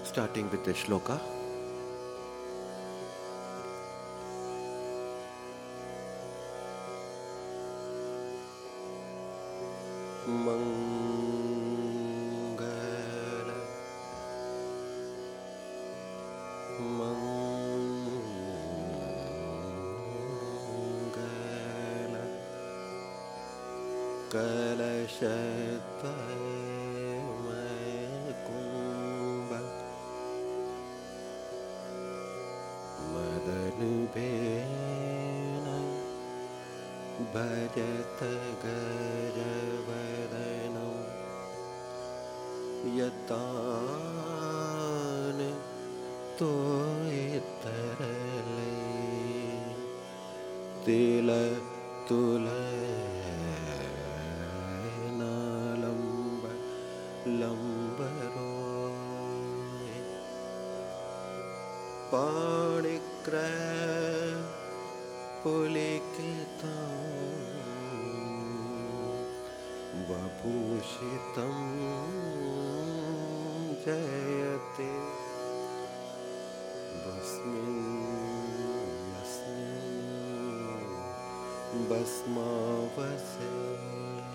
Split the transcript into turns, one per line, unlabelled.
Starting with the shloka. Mangala Mangala Kalashataya Kumbha Madanubena Bhajata Gajavadanam Yatan Toitarale Tila Tula Nalamba Lambaro Panikra Pulikitam Vabhushitam Jayate Basmin Yasmin Basmavase